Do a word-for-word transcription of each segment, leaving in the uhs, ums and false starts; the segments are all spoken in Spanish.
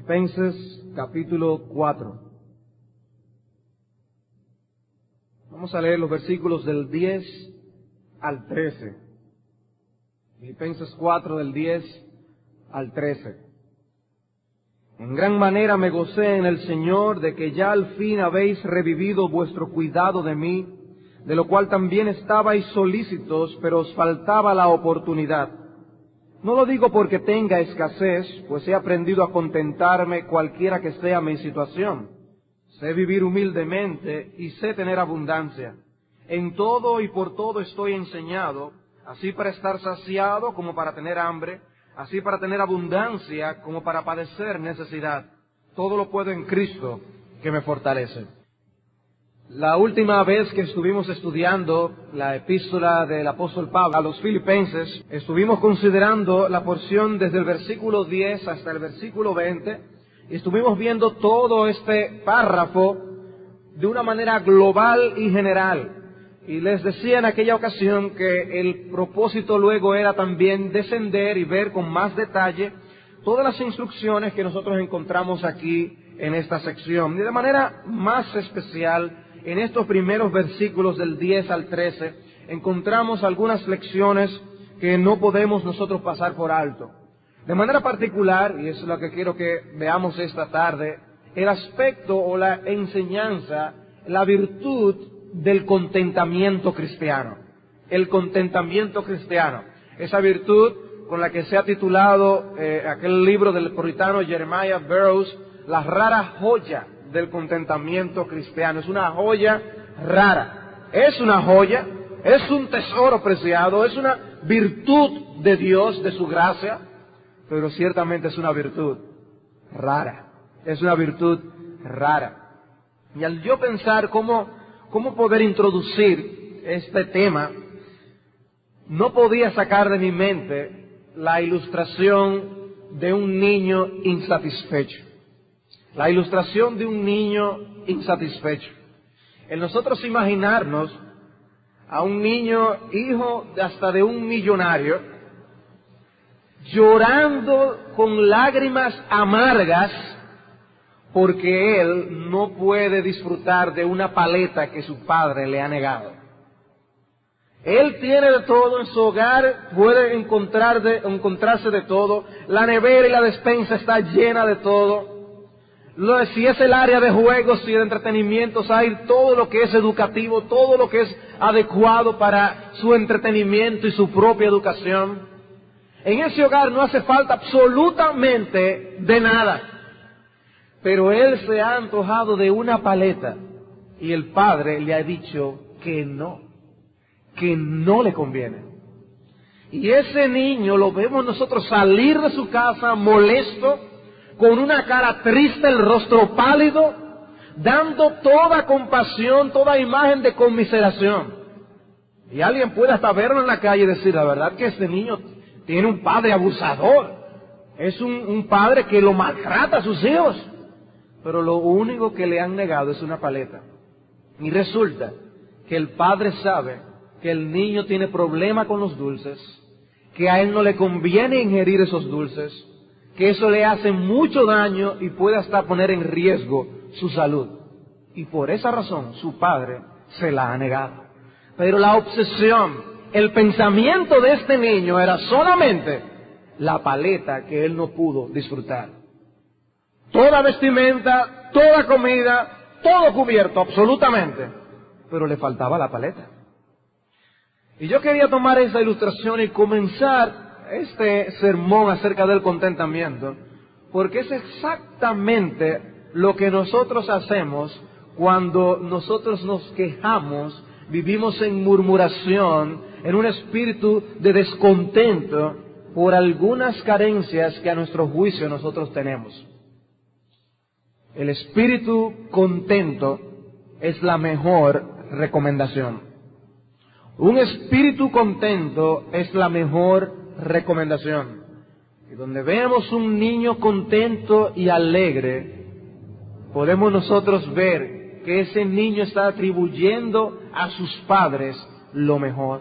Filipenses capítulo cuatro. Vamos a leer los versículos del diez al trece. Filipenses cuatro del diez al trece. En gran manera me gocé en el Señor de que ya al fin habéis revivido vuestro cuidado de mí, de lo cual también estabais solícitos, pero os faltaba la oportunidad. No lo digo porque tenga escasez, pues he aprendido a contentarme cualquiera que sea mi situación. Sé vivir humildemente y sé tener abundancia. En todo y por todo estoy enseñado, así para estar saciado como para tener hambre, así para tener abundancia como para padecer necesidad. Todo lo puedo en Cristo que me fortalece. La última vez que estuvimos estudiando la epístola del apóstol Pablo a los filipenses, estuvimos considerando la porción desde el versículo diez hasta el versículo veinte, y estuvimos viendo todo este párrafo de una manera global y general. Y les decía en aquella ocasión que el propósito luego era también descender y ver con más detalle todas las instrucciones que nosotros encontramos aquí en esta sección. Y de manera más especial, en estos primeros versículos del diez al trece, encontramos algunas lecciones que no podemos nosotros pasar por alto. De manera particular, y eso es lo que quiero que veamos esta tarde, el aspecto o la enseñanza, la virtud del contentamiento cristiano. El contentamiento cristiano. Esa virtud con la que se ha titulado eh, aquel libro del puritano Jeremiah Burroughs, la rara joya del contentamiento cristiano. Es una joya rara. Es una joya, es un tesoro preciado, es una virtud de Dios, de su gracia, pero ciertamente es una virtud rara. Es una virtud rara. Y al yo pensar cómo, cómo poder introducir este tema, no podía sacar de mi mente la ilustración de un niño insatisfecho. La ilustración de un niño insatisfecho. El nosotros imaginarnos a un niño, hijo hasta de un millonario, llorando con lágrimas amargas porque él no puede disfrutar de una paleta que su padre le ha negado. Él tiene de todo en su hogar, puede encontrar de, encontrarse de todo, la nevera y la despensa está llena de todo. Si es el área de juegos y de entretenimientos, hay todo lo que es educativo, todo lo que es adecuado para su entretenimiento y su propia educación. En ese hogar no hace falta absolutamente de nada. Pero él se ha antojado de una paleta y el padre le ha dicho que no, que no le conviene. Y ese niño lo vemos nosotros salir de su casa molesto, con una cara triste, el rostro pálido, dando toda compasión, toda imagen de conmiseración. Y alguien puede hasta verlo en la calle y decir, la verdad que este niño tiene un padre abusador, es un, un padre que lo maltrata a sus hijos, pero lo único que le han negado es una paleta. Y resulta que el padre sabe que el niño tiene problema con los dulces, que a él no le conviene ingerir esos dulces, que eso le hace mucho daño y puede hasta poner en riesgo su salud. Y por esa razón su padre se la ha negado. Pero la obsesión, el pensamiento de este niño era solamente la paleta que él no pudo disfrutar. Toda vestimenta, toda comida, todo cubierto, absolutamente. Pero le faltaba la paleta. Y yo quería tomar esa ilustración y comenzar este sermón acerca del contentamiento, porque es exactamente lo que nosotros hacemos cuando nosotros nos quejamos, vivimos en murmuración, en un espíritu de descontento por algunas carencias que a nuestro juicio nosotros tenemos. El espíritu contento es la mejor recomendación. Un espíritu contento es la mejor recomendación. Y donde vemos un niño contento y alegre, podemos nosotros ver que ese niño está atribuyendo a sus padres lo mejor.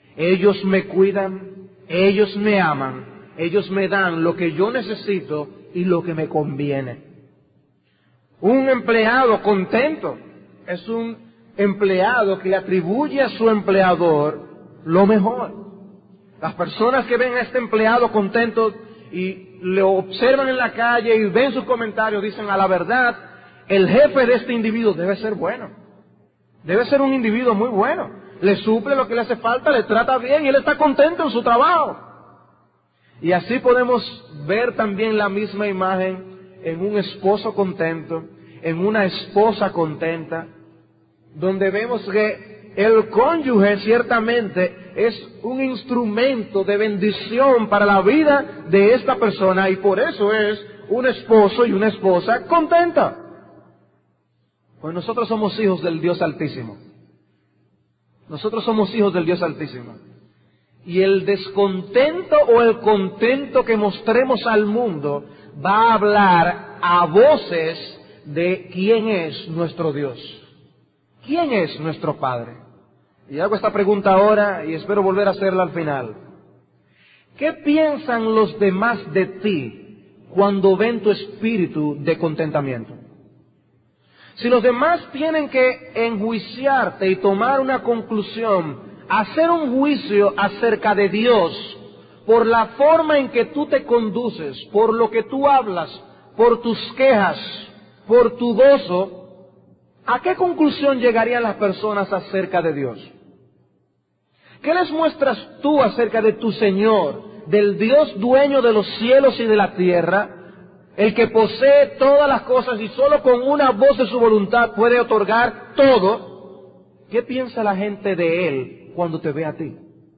Ellos me cuidan, ellos me aman, ellos me dan lo que yo necesito y lo que me conviene. Un empleado contento es un empleado que le atribuye a su empleador lo mejor. Las personas que ven a este empleado contento y lo observan en la calle y ven sus comentarios, dicen: a la verdad, el jefe de este individuo debe ser bueno. Debe ser un individuo muy bueno. Le suple lo que le hace falta, le trata bien y él está contento en su trabajo. Y así podemos ver también la misma imagen en un esposo contento, en una esposa contenta, donde vemos que el cónyuge ciertamente es un instrumento de bendición para la vida de esta persona, y por eso es un esposo y una esposa contenta. Pues nosotros somos hijos del Dios Altísimo. Nosotros somos hijos del Dios Altísimo. Y el descontento o el contento que mostremos al mundo va a hablar a voces de quién es nuestro Dios. ¿Quién es nuestro Padre? Y hago esta pregunta ahora y espero volver a hacerla al final. ¿Qué piensan los demás de ti cuando ven tu espíritu de contentamiento? Si los demás tienen que enjuiciarte y tomar una conclusión, hacer un juicio acerca de Dios, por la forma en que tú te conduces, por lo que tú hablas, por tus quejas, por tu gozo, ¿a qué conclusión llegarían las personas acerca de Dios? ¿Qué les muestras tú acerca de tu Señor, del Dios dueño de los cielos y de la tierra, el que posee todas las cosas y solo con una voz de su voluntad puede otorgar todo? ¿Qué piensa la gente de Él cuando te ve a ti?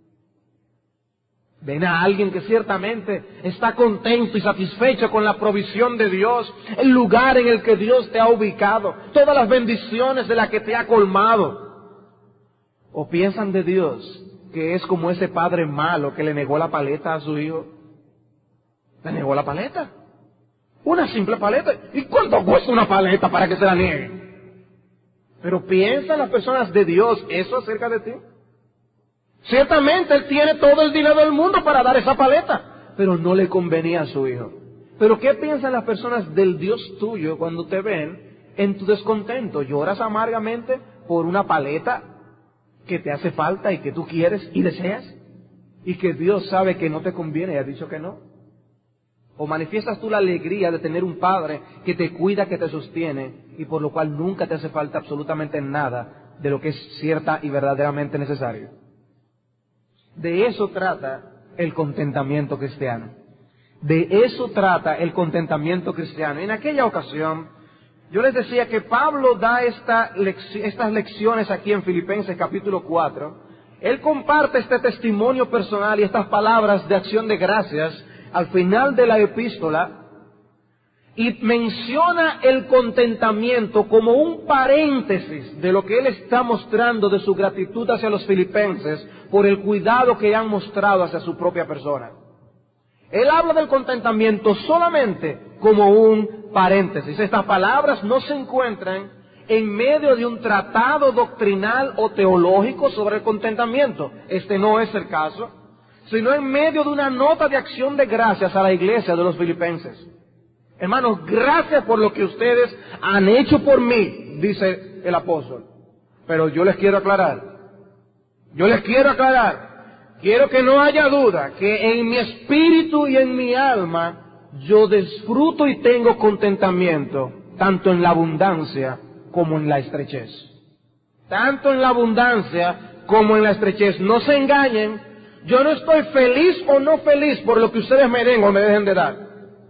Ven a alguien que ciertamente está contento y satisfecho con la provisión de Dios, el lugar en el que Dios te ha ubicado, todas las bendiciones de las que te ha colmado. ¿O piensan de Dios que es como ese padre malo que le negó la paleta a su hijo? Le negó la paleta. Una simple paleta. ¿Y cuánto cuesta una paleta para que se la niegue? Pero ¿piensan las personas de Dios eso acerca de ti? Ciertamente Él tiene todo el dinero del mundo para dar esa paleta, pero no le convenía a su hijo. Pero ¿qué piensan las personas del Dios tuyo cuando te ven en tu descontento? ¿Lloras amargamente por una paleta que te hace falta y que tú quieres y deseas? Y que Dios sabe que no te conviene y ha dicho que no. ¿O manifiestas tú la alegría de tener un padre que te cuida, que te sostiene y por lo cual nunca te hace falta absolutamente nada de lo que es cierta y verdaderamente necesario? De eso trata el contentamiento cristiano. De eso trata el contentamiento cristiano. En aquella ocasión, yo les decía que Pablo da esta lec- estas lecciones aquí en Filipenses capítulo cuatro. Él comparte este testimonio personal y estas palabras de acción de gracias al final de la epístola, y menciona el contentamiento como un paréntesis de lo que él está mostrando de su gratitud hacia los filipenses por el cuidado que han mostrado hacia su propia persona. Él habla del contentamiento solamente como un paréntesis. Estas palabras no se encuentran en medio de un tratado doctrinal o teológico sobre el contentamiento. Este no es el caso, sino en medio de una nota de acción de gracias a la iglesia de los filipenses. Hermanos, gracias por lo que ustedes han hecho por mí, dice el apóstol. Pero yo les quiero aclarar, yo les quiero aclarar, quiero que no haya duda que en mi espíritu y en mi alma yo disfruto y tengo contentamiento, tanto en la abundancia como en la estrechez. Tanto en la abundancia como en la estrechez. No se engañen, yo no estoy feliz o no feliz por lo que ustedes me den o me dejen de dar.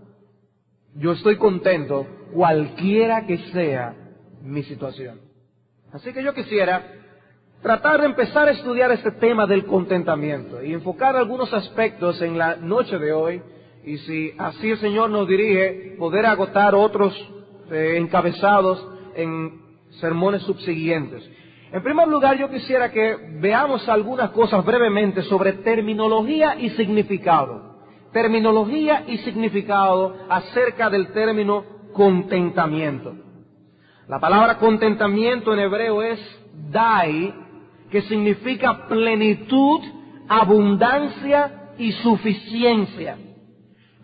Yo estoy contento cualquiera que sea mi situación. Así que yo quisiera tratar de empezar a estudiar este tema del contentamiento y enfocar algunos aspectos en la noche de hoy, y si así el Señor nos dirige, poder agotar otros eh, encabezados en sermones subsiguientes. En primer lugar, yo quisiera que veamos algunas cosas brevemente sobre terminología y significado. Terminología y significado acerca del término contentamiento. La palabra contentamiento en hebreo es dai, que significa plenitud, abundancia y suficiencia.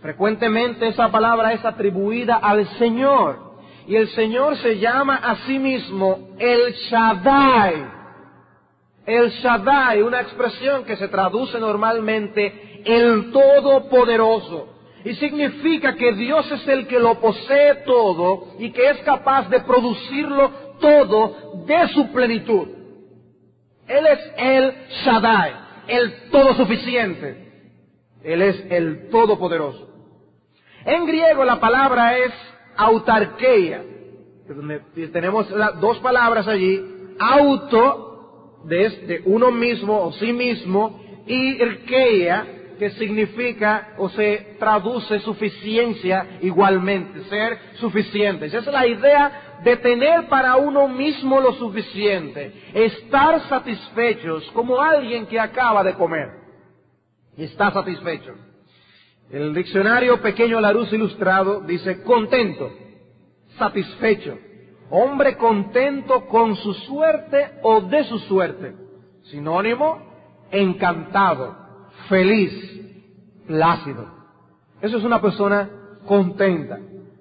Frecuentemente esa palabra es atribuida al Señor. Y el Señor se llama a sí mismo El Shaddai. El Shaddai, una expresión que se traduce normalmente el Todopoderoso. Y significa que Dios es el que lo posee todo y que es capaz de producirlo todo de su plenitud. Él es el Shaddai, el todo suficiente. Él es el Todopoderoso. En griego la palabra es autarkeia. Tenemos dos palabras allí. Auto, de, de uno mismo o sí mismo, y erkeia, que significa o se traduce suficiencia igualmente, ser suficiente. Esa es la idea de tener para uno mismo lo suficiente, estar satisfechos como alguien que acaba de comer y está satisfecho. El diccionario Pequeño Larousse Ilustrado dice contento, satisfecho, hombre contento con su suerte o de su suerte. Sinónimo, encantado, feliz, plácido. Eso es una persona contenta.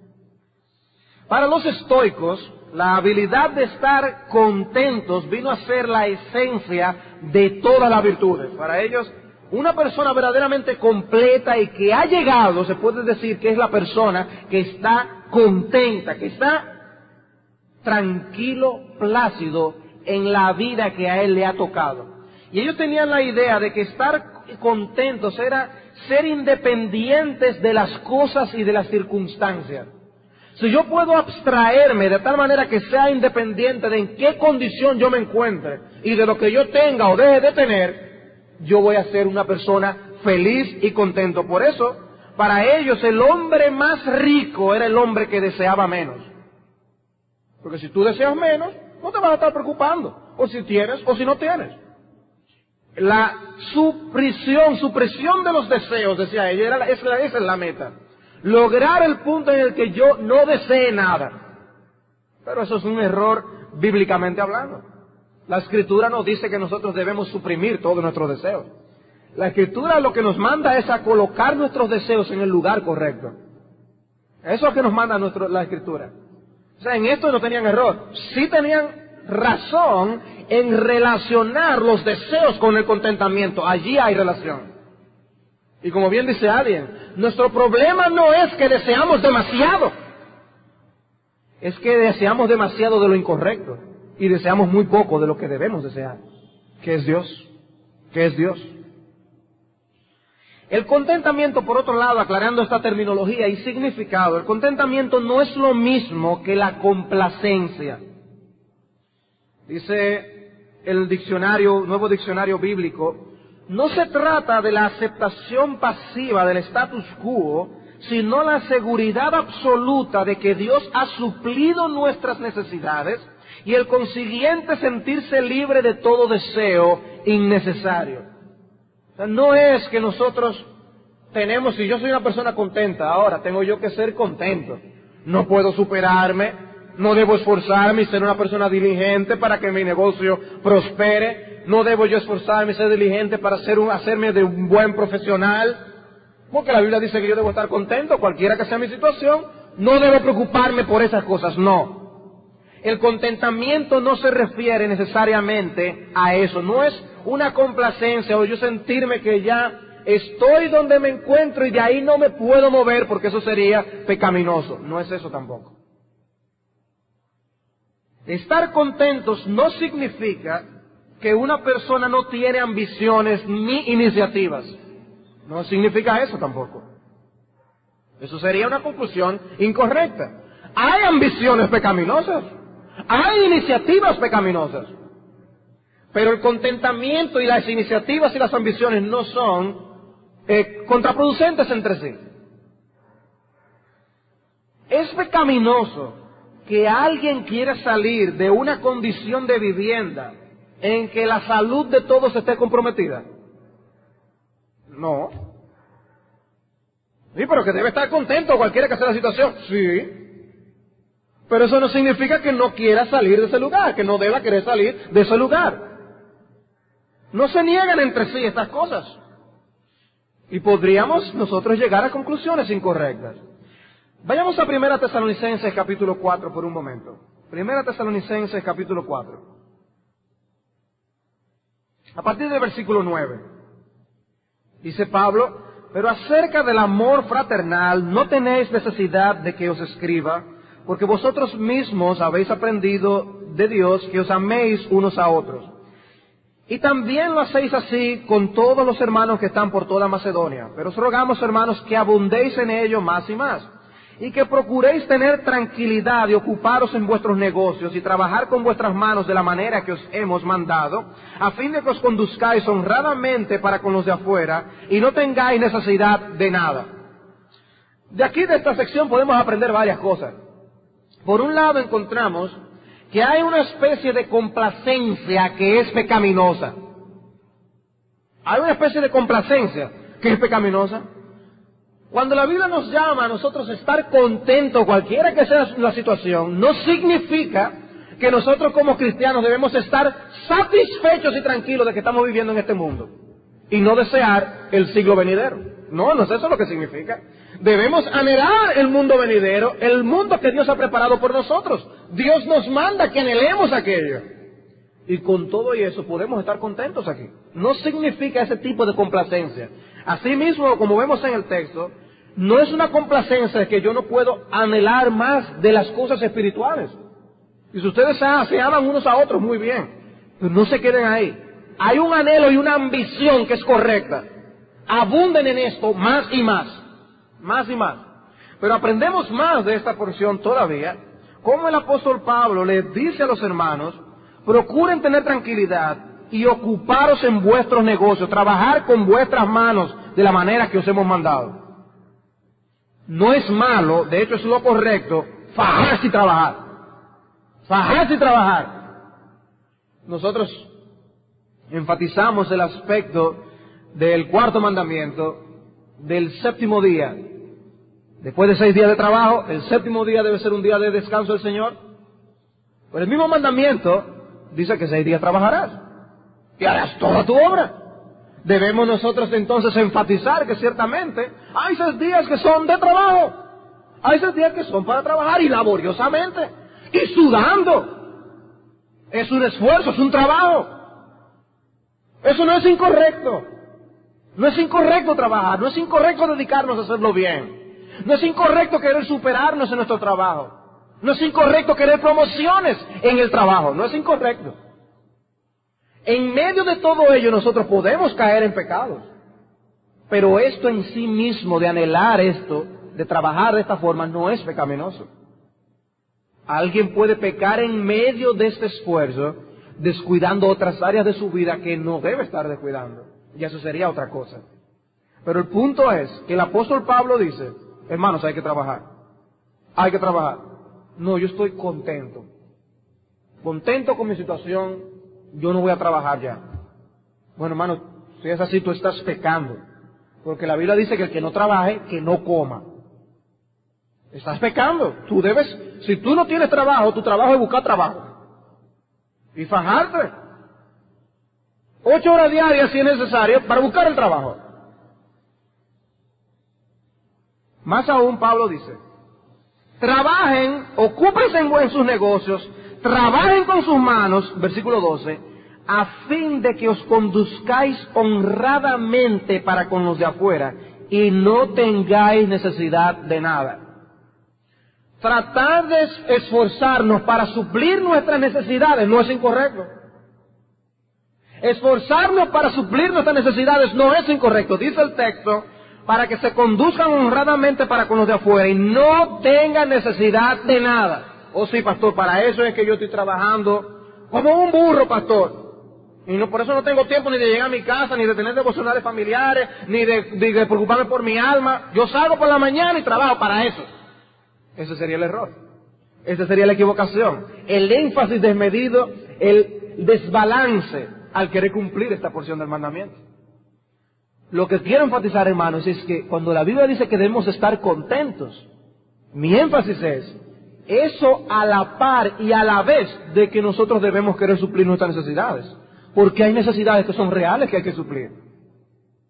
Para los estoicos, la habilidad de estar contentos vino a ser la esencia de todas las virtudes. Para ellos, una persona verdaderamente completa y que ha llegado, se puede decir que es la persona que está contenta, que está tranquilo, plácido en la vida que a él le ha tocado. Y ellos tenían la idea de que estar contentos era ser independientes de las cosas y de las circunstancias. Si yo puedo abstraerme de tal manera que sea independiente de en qué condición yo me encuentre y de lo que yo tenga o deje de tener, yo voy a ser una persona feliz y contento. Por eso, para ellos el hombre más rico era el hombre que deseaba menos. Porque si tú deseas menos, no te vas a estar preocupando, o si tienes o si no tienes. La supresión, supresión de los deseos, decía ella, era, esa, esa es la meta. Lograr el punto en el que yo no desee nada. Pero eso es un error bíblicamente hablando. La Escritura nos dice que nosotros debemos suprimir todos nuestros deseos. La Escritura lo que nos manda es a colocar nuestros deseos en el lugar correcto. Eso es lo que nos manda nuestro, la Escritura. O sea, en esto no tenían error. Sí tenían razón en relacionar los deseos con el contentamiento. Allí hay relación. Y como bien dice alguien, nuestro problema no es que deseamos demasiado. Es que deseamos demasiado de lo incorrecto. Y deseamos muy poco de lo que debemos desear. ¿Qué es Dios? ¿Qué es Dios? El contentamiento, por otro lado, aclarando esta terminología y significado, el contentamiento no es lo mismo que la complacencia. Dice el diccionario, nuevo diccionario bíblico, no se trata de la aceptación pasiva del status quo, sino la seguridad absoluta de que Dios ha suplido nuestras necesidades y el consiguiente sentirse libre de todo deseo innecesario. O sea, no es que nosotros tenemos, si yo soy una persona contenta, ahora tengo yo que ser contento. No puedo superarme, no debo esforzarme y ser una persona diligente para que mi negocio prospere. No debo yo esforzarme y ser diligente para ser un, hacerme de un buen profesional. Porque la Biblia dice que yo debo estar contento, cualquiera que sea mi situación. No debo preocuparme por esas cosas, no. El contentamiento no se refiere necesariamente a eso. No es una complacencia o yo sentirme que ya estoy donde me encuentro y de ahí no me puedo mover porque eso sería pecaminoso. No es eso tampoco. Estar contentos no significa que una persona no tiene ambiciones ni iniciativas. No significa eso tampoco. Eso sería una conclusión incorrecta. Hay ambiciones pecaminosas. Hay iniciativas pecaminosas. Pero el contentamiento y las iniciativas y las ambiciones no son eh, contraproducentes entre sí. Es pecaminoso que alguien quiera salir de una condición de vivienda en que la salud de todos esté comprometida. No. Sí, pero que debe estar contento cualquiera que sea la situación. Sí. Pero eso no significa que no quiera salir de ese lugar, que no deba querer salir de ese lugar. No se niegan entre sí estas cosas. Y podríamos nosotros llegar a conclusiones incorrectas. Vayamos a Primera Tesalonicenses capítulo cuatro por un momento. Primera Tesalonicenses capítulo cuatro. A partir del versículo nueve. Dice Pablo: pero acerca del amor fraternal no tenéis necesidad de que os escriba, porque vosotros mismos habéis aprendido de Dios que os améis unos a otros. Y también lo hacéis así con todos los hermanos que están por toda Macedonia. Pero os rogamos, hermanos, que abundéis en ello más y más, y que procuréis tener tranquilidad y ocuparos en vuestros negocios y trabajar con vuestras manos de la manera que os hemos mandado, a fin de que os conduzcáis honradamente para con los de afuera y no tengáis necesidad de nada. De aquí, de esta sección, podemos aprender varias cosas. Por un lado, encontramos que hay una especie de complacencia que es pecaminosa. Hay una especie de complacencia que es pecaminosa. Cuando la Biblia nos llama a nosotros a estar contentos, cualquiera que sea la situación, no significa que nosotros como cristianos debemos estar satisfechos y tranquilos de que estamos viviendo en este mundo y no desear el siglo venidero. No, no es eso lo que significa. Debemos anhelar el mundo venidero, el mundo que Dios ha preparado por nosotros. Dios nos manda que anhelemos aquello. Y con todo y eso podemos estar contentos aquí. No significa ese tipo de complacencia. Asimismo, como vemos en el texto, no es una complacencia que yo no puedo anhelar más de las cosas espirituales. Y si ustedes se aman unos a otros, muy bien, pero no se queden ahí. Hay un anhelo y una ambición que es correcta. Abunden en esto más y más, más y más. Pero aprendemos más de esta porción todavía, como el apóstol Pablo le dice a los hermanos: procuren tener tranquilidad y ocuparos en vuestros negocios, trabajar con vuestras manos de la manera que os hemos mandado. No es malo, de hecho es lo correcto, fajarse y trabajar. Fajarse y trabajar. Nosotros enfatizamos el aspecto del cuarto mandamiento, del séptimo día. Después de seis días de trabajo, el séptimo día debe ser un día de descanso del Señor. Pero el mismo mandamiento dice que seis días trabajarás y harás toda tu obra. Debemos nosotros entonces enfatizar que ciertamente hay seis días que son de trabajo, hay seis días que son para trabajar y laboriosamente y sudando. Es un esfuerzo, es un trabajo. Eso no es incorrecto. No es incorrecto trabajar, no es incorrecto dedicarnos a hacerlo bien. No es incorrecto querer superarnos en nuestro trabajo. No es incorrecto querer promociones en el trabajo, no es incorrecto. En medio de todo ello nosotros podemos caer en pecados. Pero esto en sí mismo, de anhelar esto, de trabajar de esta forma, no es pecaminoso. Alguien puede pecar en medio de este esfuerzo, descuidando otras áreas de su vida que no debe estar descuidando. Y eso sería otra cosa. Pero el punto es que el apóstol Pablo dice: hermanos, hay que trabajar. Hay que trabajar. No, yo estoy contento. Contento con mi situación, yo no voy a trabajar ya. Bueno, hermano, si es así, tú estás pecando. Porque la Biblia dice que el que no trabaje, que no coma. Estás pecando. Tú debes, si tú no tienes trabajo, tu trabajo es buscar trabajo. Y fajarte. Ocho horas diarias si es necesario para buscar el trabajo. Más aún, Pablo dice: trabajen, ocúpense en sus negocios, trabajen con sus manos, versículo doce, a fin de que os conduzcáis honradamente para con los de afuera y no tengáis necesidad de nada. Tratar de esforzarnos para suplir nuestras necesidades no es incorrecto. Esforzarnos para suplir nuestras necesidades no es incorrecto. Dice el texto: para que se conduzcan honradamente para con los de afuera y no tengan necesidad de nada. Oh sí, pastor, para eso es que yo estoy trabajando como un burro, pastor. Y no, por eso no tengo tiempo ni de llegar a mi casa, ni de tener devocionales familiares, ni de, de, de preocuparme por mi alma. Yo salgo por la mañana y trabajo para eso. Ese sería el error. Esa sería la equivocación. El énfasis desmedido, el desbalance al querer cumplir esta porción del mandamiento. Lo que quiero enfatizar, hermanos, es que cuando la Biblia dice que debemos estar contentos, mi énfasis es eso a la par y a la vez de que nosotros debemos querer suplir nuestras necesidades. Porque hay necesidades que son reales que hay que suplir.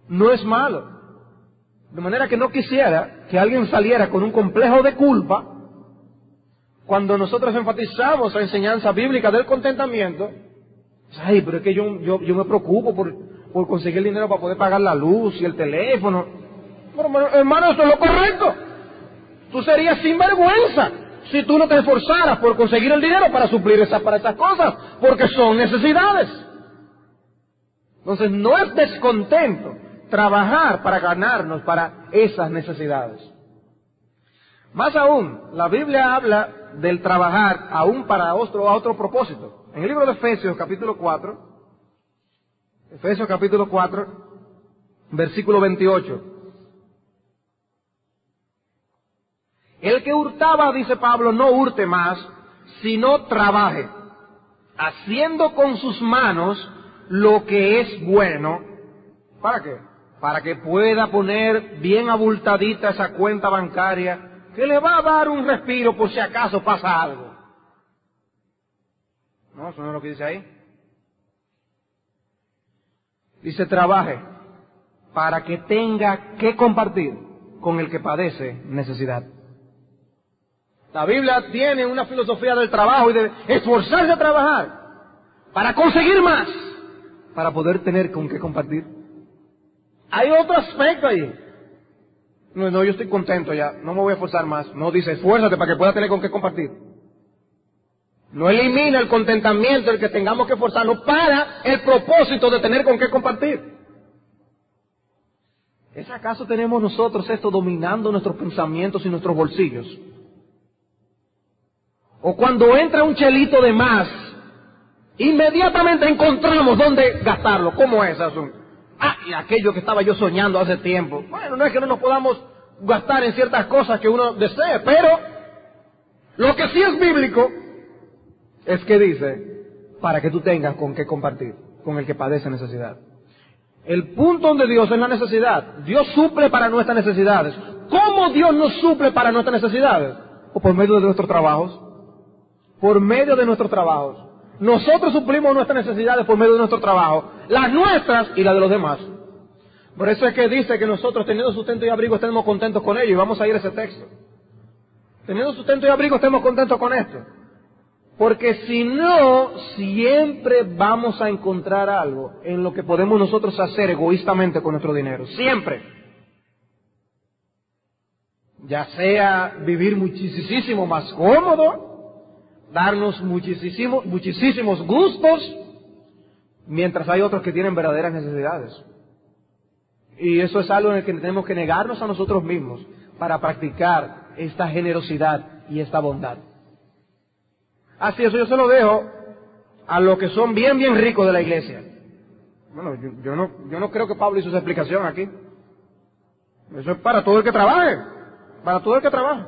no es malo. De manera que no quisiera que alguien saliera con un complejo de culpa cuando nosotros enfatizamos la enseñanza bíblica del contentamiento. Ay, pero es que yo, yo, yo me preocupo por, por conseguir dinero para poder pagar la luz y el teléfono. Pero, hermano, eso es lo correcto. Tú serías sinvergüenza si tú no te esforzaras por conseguir el dinero para suplir esas, para esas cosas, porque son necesidades. Entonces, no es descontento trabajar para ganarnos para esas necesidades. Más aún, la Biblia habla del trabajar aún para otro, a otro propósito. En el libro de Efesios, capítulo cuatro, Efesios capítulo cuatro, versículo veintiocho. El que hurtaba, dice Pablo, no hurte más, sino trabaje, haciendo con sus manos lo que es bueno. ¿Para qué? Para que pueda poner bien abultadita esa cuenta bancaria que le va a dar un respiro por si acaso pasa algo. No, eso no es lo que dice ahí. Dice trabaje para que tenga que compartir con el que padece necesidad. La Biblia tiene una filosofía del trabajo y de esforzarse a trabajar para conseguir más, para poder tener con qué compartir. Hay otro aspecto ahí. No, no, yo estoy contento ya, no me voy a esforzar más. No, dice, esfuérzate para que puedas tener con qué compartir. No elimina el contentamiento, el que tengamos que esforzarnos para el propósito de tener con qué compartir. ¿Es acaso tenemos nosotros esto dominando nuestros pensamientos y nuestros bolsillos? O cuando entra un chelito de más, inmediatamente encontramos dónde gastarlo. ¿Cómo es eso? Ah, y aquello que estaba yo soñando hace tiempo. Bueno, no es que no nos podamos gastar en ciertas cosas que uno desee, pero lo que sí es bíblico es que dice, para que tú tengas con qué compartir, con el que padece necesidad. El punto donde Dios es la necesidad. Dios suple para nuestras necesidades. ¿Cómo Dios nos suple para nuestras necesidades? O por medio de nuestros trabajos. Por medio de nuestros trabajos. Nosotros suplimos nuestras necesidades por medio de nuestro trabajo, las nuestras y las de los demás. Por eso es que dice que nosotros, teniendo sustento y abrigo, estemos contentos con ello. Y vamos a ir a ese texto. Teniendo sustento y abrigo, estemos contentos con esto. Porque si no, siempre vamos a encontrar algo en lo que podemos nosotros hacer egoístamente con nuestro dinero. Siempre. Ya sea vivir muchísimo más cómodo, darnos muchísimo, muchísimos gustos, mientras hay otros que tienen verdaderas necesidades. Y eso es algo en el que tenemos que negarnos a nosotros mismos para practicar esta generosidad y esta bondad. Así, eso yo se lo dejo a los que son bien, bien ricos de la iglesia. Bueno, yo, yo no, yo no creo que Pablo hizo esa explicación aquí. Eso es para todo el que trabaje, para todo el que trabaje.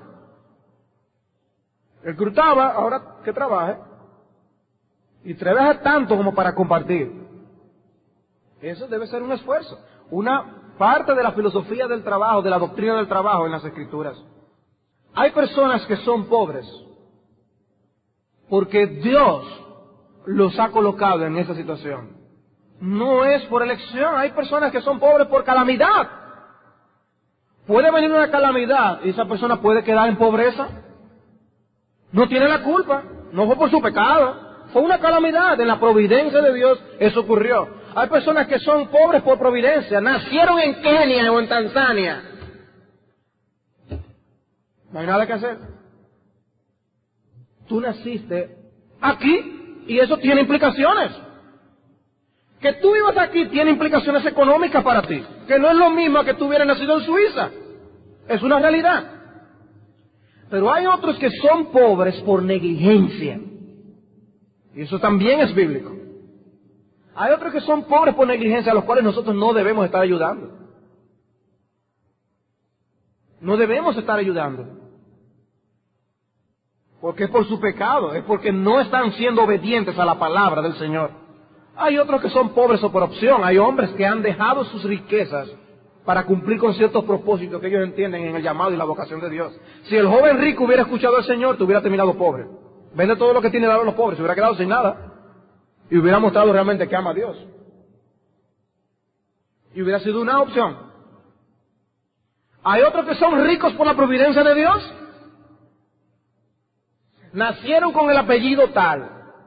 El que hurtaba, ahora que trabaje, y trabaja tanto como para compartir. Eso debe ser un esfuerzo, una parte de la filosofía del trabajo, de la doctrina del trabajo en las Escrituras. Hay personas que son pobres porque Dios los ha colocado en esa situación. No es por elección. Hay personas que son pobres por calamidad. Puede venir una calamidad y esa persona puede quedar en pobreza. No tiene la culpa, no fue por su pecado, fue una calamidad. En la providencia de Dios eso ocurrió. Hay personas que son pobres por providencia, nacieron en Kenia o en Tanzania. No hay nada que hacer. Tú naciste aquí y eso tiene implicaciones. Que tú vivas aquí tiene implicaciones económicas para ti, que no es lo mismo que tú hubieras nacido en Suiza. Es una realidad. Pero hay otros que son pobres por negligencia. Y eso también es bíblico. Hay otros que son pobres por negligencia, a los cuales nosotros no debemos estar ayudando. No debemos estar ayudando. Porque es por su pecado, es porque no están siendo obedientes a la palabra del Señor. Hay otros que son pobres o por opción. Hay hombres que han dejado sus riquezas para cumplir con ciertos propósitos que ellos entienden en el llamado y la vocación de Dios. Si el joven rico hubiera escuchado al Señor, te hubiera terminado pobre. Vende todo lo que tiene dado a los pobres, se hubiera quedado sin nada y hubiera mostrado realmente que ama a Dios. y hubiera sido una opción. Hay otros que son ricos por la providencia de Dios. Nacieron con el apellido tal.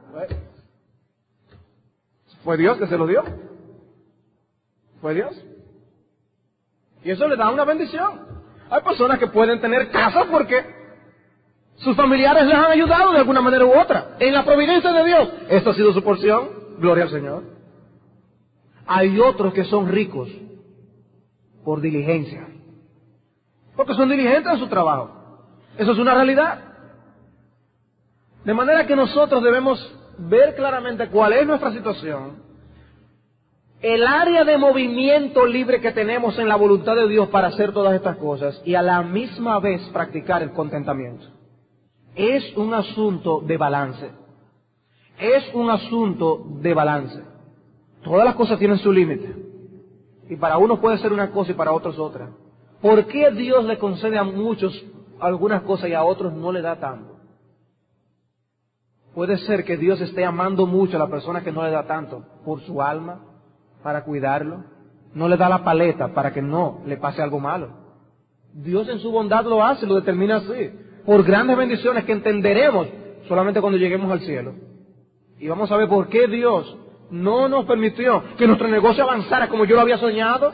Fue Dios que se lo dio. Fue Dios. Y eso le da una bendición. Hay personas que pueden tener casas porque sus familiares les han ayudado de alguna manera u otra. En la providencia de Dios, esta ha sido su porción. Gloria al Señor. Hay otros que son ricos por diligencia. Porque son diligentes en su trabajo. Eso es una realidad. De manera que nosotros debemos ver claramente cuál es nuestra situación, el área de movimiento libre que tenemos en la voluntad de Dios para hacer todas estas cosas y a la misma vez practicar el contentamiento. Es un asunto de balance. Es un asunto de balance. Todas las cosas tienen su límite. Y para uno puede ser una cosa y para otros otra. ¿Por qué Dios le concede a muchos algunas cosas y a otros no le da tanto? Puede ser que Dios esté amando mucho a la persona que no le da tanto por su alma, para cuidarlo. No le da la paleta para que no le pase algo malo. Dios en su bondad lo hace, lo determina así. Por grandes bendiciones que entenderemos solamente cuando lleguemos al cielo. Y vamos a ver por qué Dios no nos permitió que nuestro negocio avanzara como yo lo había soñado.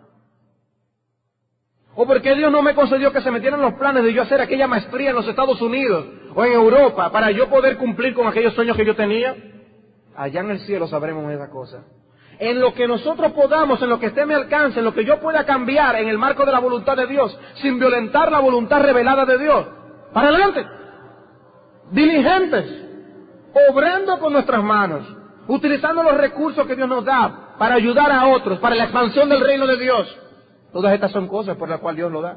O por qué Dios no me concedió que se metieran los planes de yo hacer aquella maestría en los Estados Unidos o en Europa para yo poder cumplir con aquellos sueños que yo tenía. Allá en el cielo sabremos esa cosa. En lo que nosotros podamos, en lo que esté a mi alcance, en lo que yo pueda cambiar en el marco de la voluntad de Dios, sin violentar la voluntad revelada de Dios. Para adelante. Diligentes. Obrando con nuestras manos. Utilizando los recursos que Dios nos da para ayudar a otros, para la expansión del reino de Dios. Todas estas son cosas por las cuales Dios lo da.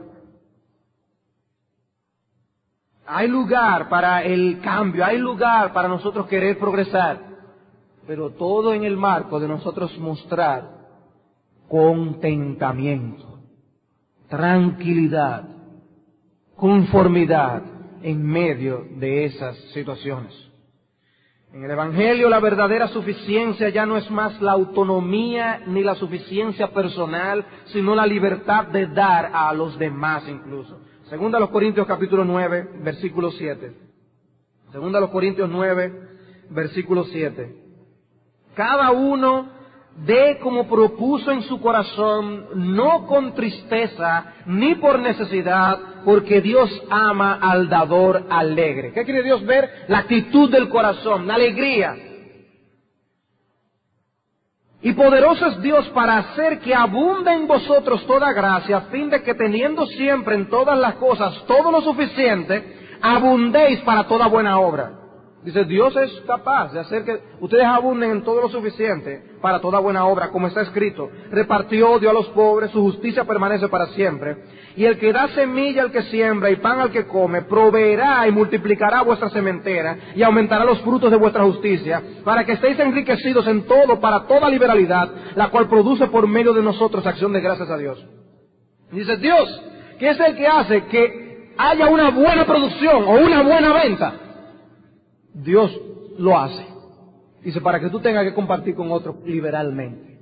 Hay lugar para el cambio, hay lugar para nosotros querer progresar, pero todo en el marco de nosotros mostrar contentamiento, tranquilidad, conformidad en medio de esas situaciones. En el Evangelio la verdadera suficiencia ya no es más la autonomía ni la suficiencia personal, sino la libertad de dar a los demás incluso. Segunda a los Corintios capítulo nueve, versículo siete. Segunda a los Corintios nueve, versículo siete. Cada uno dé como propuso en su corazón, no con tristeza ni por necesidad, porque Dios ama al dador alegre. ¿Qué quiere Dios ver? La actitud del corazón, la alegría. Y poderoso es Dios para hacer que abunde en vosotros toda gracia, a fin de que teniendo siempre en todas las cosas todo lo suficiente, abundéis para toda buena obra. Dice, Dios es capaz de hacer que ustedes abunden en todo lo suficiente para toda buena obra, como está escrito. Repartió, dio a los pobres, su justicia permanece para siempre. Y el que da semilla al que siembra y pan al que come, proveerá y multiplicará vuestra sementera y aumentará los frutos de vuestra justicia, para que estéis enriquecidos en todo, para toda liberalidad, la cual produce por medio de nosotros acción de gracias a Dios. Dice, Dios, que es el que hace que haya una buena producción o una buena venta. Dios lo hace. Dice, para que tú tengas que compartir con otros liberalmente.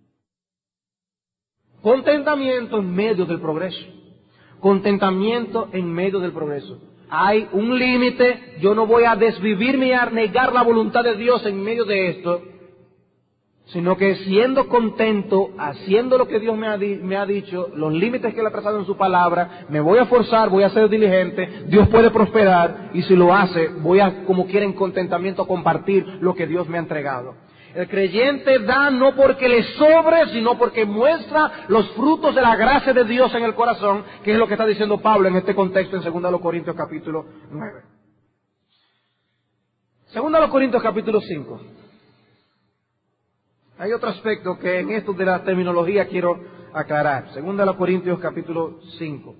Contentamiento en medio del progreso. Contentamiento en medio del progreso. Hay un límite, yo no voy a desvivirme y a negar la voluntad de Dios en medio de esto, sino que siendo contento, haciendo lo que Dios me ha, di, me ha dicho, los límites que Él ha trazado en su palabra, me voy a forzar, voy a ser diligente, Dios puede prosperar, y si lo hace, voy a, como quiera, en contentamiento, compartir lo que Dios me ha entregado. El creyente da no porque le sobre, sino porque muestra los frutos de la gracia de Dios en el corazón, que es lo que está diciendo Pablo en este contexto en Segunda a los Corintios capítulo nueve. Segunda a los Corintios capítulo cinco. Hay otro aspecto que en esto de la terminología quiero aclarar. Segunda a los Corintios capítulo cinco.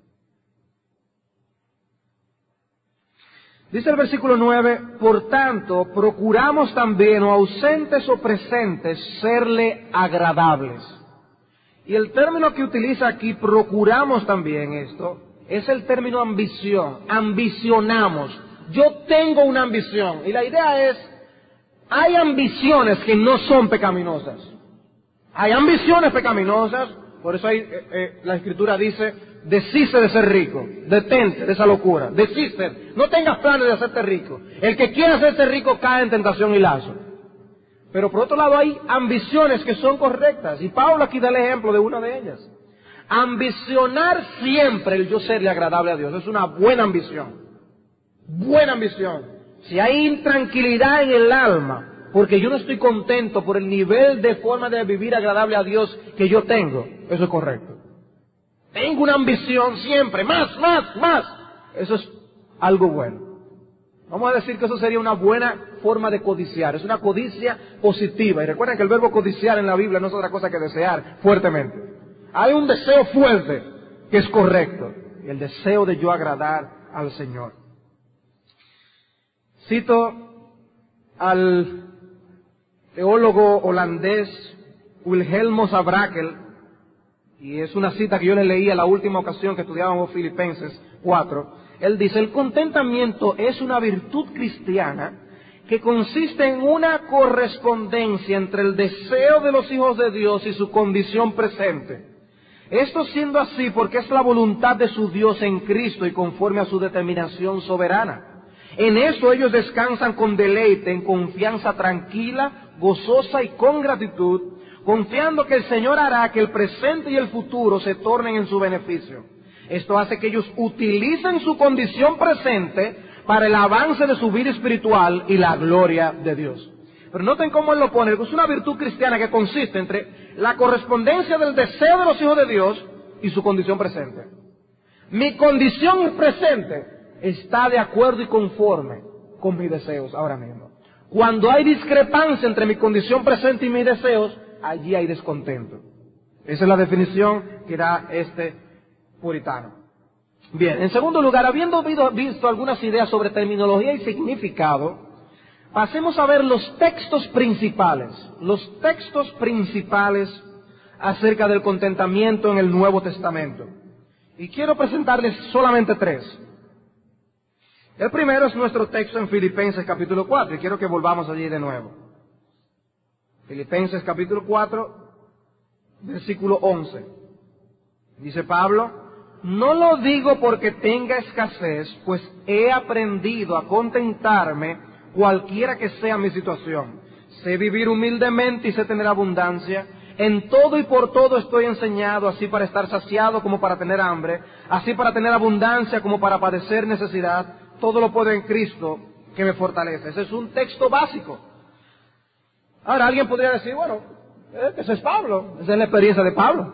Dice el versículo nueve, por tanto, procuramos también, o ausentes o presentes, serle agradables. Y el término que utiliza aquí, procuramos también esto, es el término ambición. Ambicionamos. Yo tengo una ambición. Y la idea es, hay ambiciones que no son pecaminosas. Hay ambiciones pecaminosas, por eso hay, eh, eh, la Escritura dice, desiste de ser rico, detente de esa locura, desiste, no tengas planes de hacerte rico. El que quiere hacerse rico cae en tentación y lazo. Pero por otro lado hay ambiciones que son correctas, y Pablo aquí da el ejemplo de una de ellas. Ambicionar siempre el yo serle agradable a Dios, es una buena ambición, buena ambición. Si hay intranquilidad en el alma, porque yo no estoy contento por el nivel de forma de vivir agradable a Dios que yo tengo, eso es correcto. Tengo una ambición siempre, más, más, más. Eso es algo bueno. Vamos a decir que eso sería una buena forma de codiciar. Es una codicia positiva. Y recuerden que el verbo codiciar en la Biblia no es otra cosa que desear fuertemente. Hay un deseo fuerte que es correcto. El deseo de yo agradar al Señor. Cito al teólogo holandés Wilhelmus à Brakel, y es una cita que yo le leí a la última ocasión que estudiábamos Filipenses cuatro. Él dice, el contentamiento es una virtud cristiana que consiste en una correspondencia entre el deseo de los hijos de Dios y su condición presente. Esto siendo así porque es la voluntad de su Dios en Cristo y conforme a su determinación soberana. En eso ellos descansan con deleite, en confianza tranquila, gozosa y con gratitud, confiando que el Señor hará que el presente y el futuro se tornen en su beneficio. Esto hace que ellos utilicen su condición presente para el avance de su vida espiritual y la gloria de Dios. Pero noten cómo él lo pone, es una virtud cristiana que consiste entre la correspondencia del deseo de los hijos de Dios y su condición presente. Mi condición presente está de acuerdo y conforme con mis deseos ahora mismo. Cuando hay discrepancia entre mi condición presente y mis deseos, allí hay descontento. Esa es la definición que da este puritano. Bien, en segundo lugar, habiendo visto algunas ideas sobre terminología y significado, pasemos a ver los textos principales, los textos principales acerca del contentamiento en el Nuevo Testamento. Y quiero presentarles solamente tres. El primero es nuestro texto en Filipenses capítulo cuatro, y quiero que volvamos allí de nuevo. Filipenses capítulo cuatro, versículo once. Dice Pablo, no lo digo porque tenga escasez, pues he aprendido a contentarme cualquiera que sea mi situación. Sé vivir humildemente y sé tener abundancia. En todo y por todo estoy enseñado, así para estar saciado como para tener hambre, así para tener abundancia como para padecer necesidad. Todo lo puedo en Cristo que me fortalece. Ese es un texto básico. Ahora alguien podría decir, bueno, ese es Pablo, esa es la experiencia de Pablo.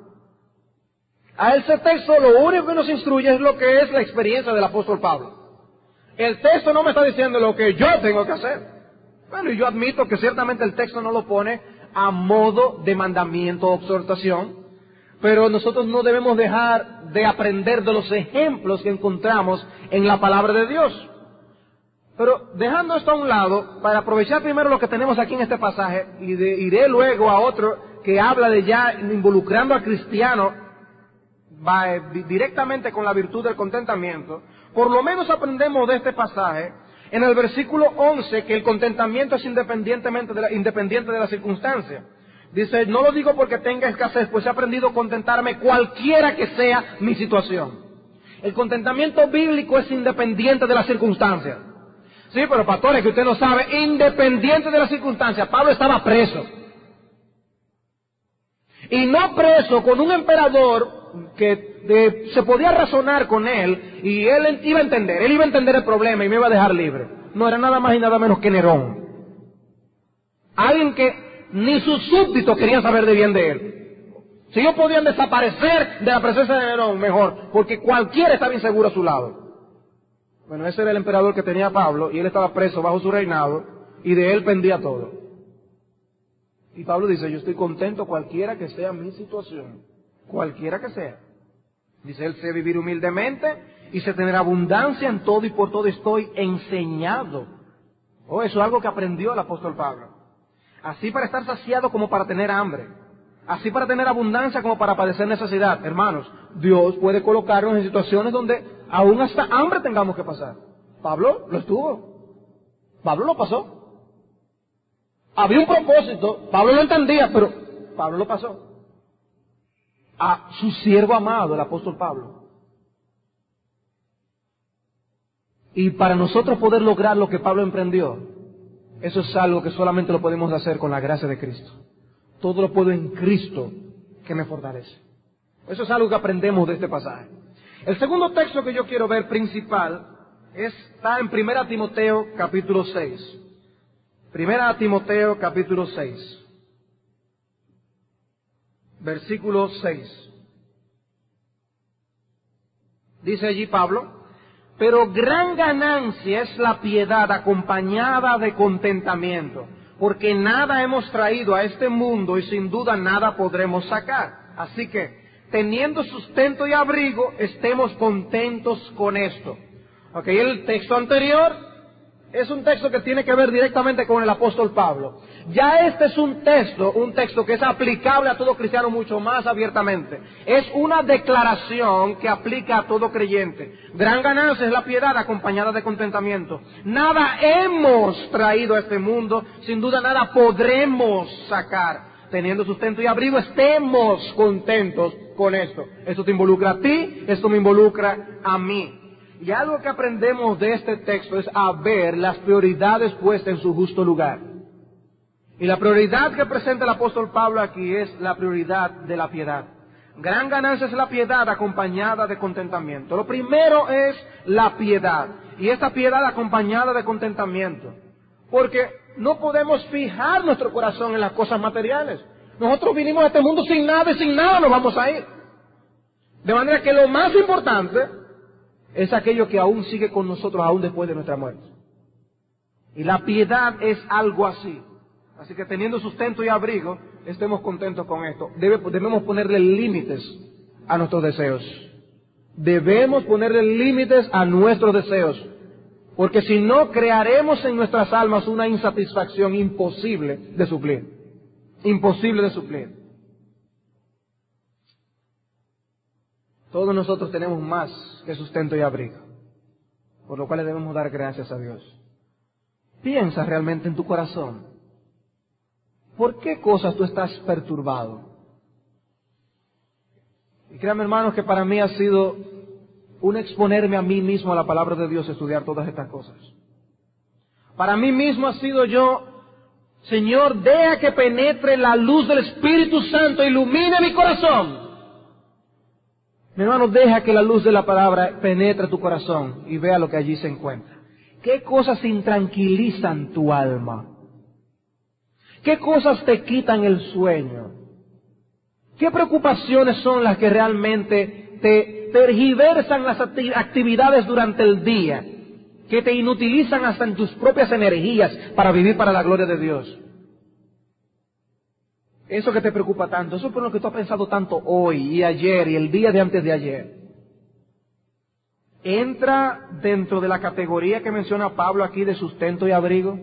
A ese texto lo único que nos instruye es lo que es la experiencia del apóstol Pablo. El texto no me está diciendo lo que yo tengo que hacer. Bueno, y yo admito que ciertamente el texto no lo pone a modo de mandamiento o exhortación, pero nosotros no debemos dejar de aprender de los ejemplos que encontramos en la palabra de Dios. Pero dejando esto a un lado, para aprovechar primero lo que tenemos aquí en este pasaje, y de, iré luego a otro que habla de ya involucrando al cristiano va, eh, directamente con la virtud del contentamiento. Por lo menos aprendemos de este pasaje, en el versículo once, que el contentamiento es independientemente de la, independiente de la circunstancia. Dice, no lo digo porque tenga escasez, pues he aprendido a contentarme cualquiera que sea mi situación. El contentamiento bíblico es independiente de las circunstancias. Sí, pero pastores, que usted no sabe, independiente de las circunstancias. Pablo estaba preso. Y no preso con un emperador que de, se podía razonar con él y él iba a entender, él iba a entender el problema y me iba a dejar libre. No, era nada más y nada menos que Nerón. Alguien que ni sus súbditos querían saber de bien de él. Si ellos podían desaparecer de la presencia de Nerón, mejor, porque cualquiera estaba inseguro a su lado. Bueno, ese era el emperador que tenía Pablo, y él estaba preso bajo su reinado, y de él pendía todo. Y Pablo dice, yo estoy contento cualquiera que sea mi situación, cualquiera que sea. Dice, él sé vivir humildemente, y sé tener abundancia en todo y por todo estoy enseñado. Oh, eso es algo que aprendió el apóstol Pablo. Así para estar saciado como para tener hambre. Así para tener abundancia como para padecer necesidad. Hermanos, Dios puede colocarnos en situaciones donde aún hasta hambre tengamos que pasar. Pablo lo estuvo. Pablo lo pasó. Había un propósito, Pablo lo entendía, pero Pablo lo pasó. A su siervo amado, el apóstol Pablo. Y para nosotros poder lograr lo que Pablo emprendió, eso es algo que solamente lo podemos hacer con la gracia de Cristo. Todo lo puedo en Cristo que me fortalece. Eso es algo que aprendemos de este pasaje. El segundo texto que yo quiero ver principal está en Primera Timoteo capítulo seis. Primera Timoteo capítulo seis. Versículo seis. Dice allí Pablo: pero gran ganancia es la piedad acompañada de contentamiento, porque nada hemos traído a este mundo y sin duda nada podremos sacar. Así que, teniendo sustento y abrigo, estemos contentos con esto. Ok, el texto anterior es un texto que tiene que ver directamente con el apóstol Pablo. Ya este es un texto, un texto que es aplicable a todo cristiano mucho más abiertamente. Es una declaración que aplica a todo creyente. Gran ganancia es la piedad acompañada de contentamiento. Nada hemos traído a este mundo, sin duda nada podremos sacar. Teniendo sustento y abrigo, estemos contentos con esto. Esto te involucra a ti, esto me involucra a mí. Y algo que aprendemos de este texto es a ver las prioridades puestas en su justo lugar. Y la prioridad que presenta el apóstol Pablo aquí es la prioridad de la piedad. Gran ganancia es la piedad acompañada de contentamiento. Lo primero es la piedad. Y esta piedad acompañada de contentamiento. Porque no podemos fijar nuestro corazón en las cosas materiales. Nosotros vinimos a este mundo sin nada y sin nada nos vamos a ir. De manera que lo más importante es aquello que aún sigue con nosotros aún después de nuestra muerte. Y la piedad es algo así. Así que teniendo sustento y abrigo, estemos contentos con esto. Debe, debemos ponerle límites a nuestros deseos. Debemos ponerle límites a nuestros deseos. Porque si no, crearemos en nuestras almas una insatisfacción imposible de suplir. Imposible de suplir. Todos nosotros tenemos más que sustento y abrigo, por lo cual le debemos dar gracias a Dios. Piensa realmente en tu corazón. ¿Por qué cosas tú estás perturbado? Y créanme, hermanos, que para mí ha sido un exponerme a mí mismo a la palabra de Dios, estudiar todas estas cosas. Para mí mismo ha sido yo, Señor, deja que penetre la luz del Espíritu Santo, ilumine mi corazón. Mi hermano, deja que la luz de la palabra penetre tu corazón y vea lo que allí se encuentra. ¿Qué cosas intranquilizan tu alma? ¿Qué cosas te quitan el sueño? ¿Qué preocupaciones son las que realmente te tergiversan las actividades durante el día? Que te inutilizan hasta en tus propias energías para vivir para la gloria de Dios. Eso que te preocupa tanto, eso es por lo que tú has pensado tanto hoy y ayer y el día de antes de ayer. ¿Entra dentro de la categoría que menciona Pablo aquí de sustento y abrigo?